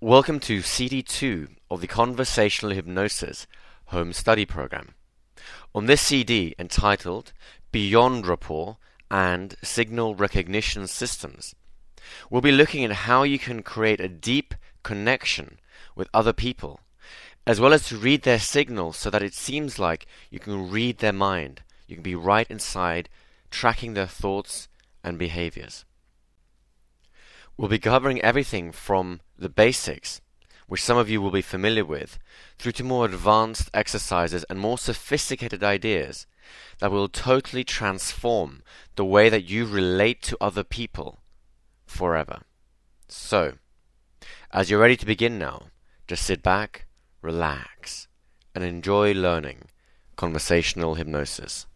Welcome to CD2 of the Conversational Hypnosis Home Study Program. On this CD, entitled Beyond Rapport and Signal Recognition Systems, we'll be looking at how you can create a deep connection with other people, as well as to read their signals so that it seems like you can read their mind. You can be right inside, tracking their thoughts and behaviors. We'll be covering everything from the basics, which some of you will be familiar with, through to more advanced exercises and more sophisticated ideas that will totally transform the way that you relate to other people forever. So, as you're ready to begin now, just sit back, relax, and enjoy learning conversational hypnosis.